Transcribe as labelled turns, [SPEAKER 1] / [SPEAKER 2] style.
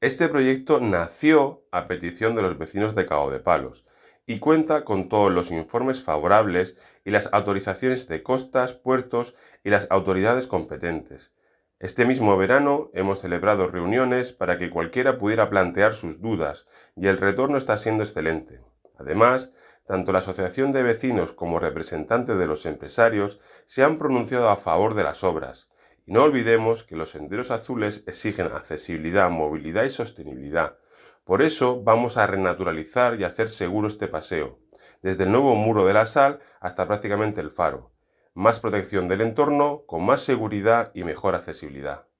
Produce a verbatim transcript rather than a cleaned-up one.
[SPEAKER 1] Este proyecto nació a petición de los vecinos de Cabo de Palos y cuenta con todos los informes favorables y las autorizaciones de costas, puertos y las autoridades competentes. Este mismo verano hemos celebrado reuniones para que cualquiera pudiera plantear sus dudas y el retorno está siendo excelente. Además, tanto la Asociación de Vecinos como representantes de los empresarios se han pronunciado a favor de las obras. Y no olvidemos que los senderos azules exigen accesibilidad, movilidad y sostenibilidad. Por eso vamos a renaturalizar y hacer seguro este paseo, desde el nuevo muro de la sal hasta prácticamente el faro. Más protección del entorno, con más seguridad y mejor accesibilidad.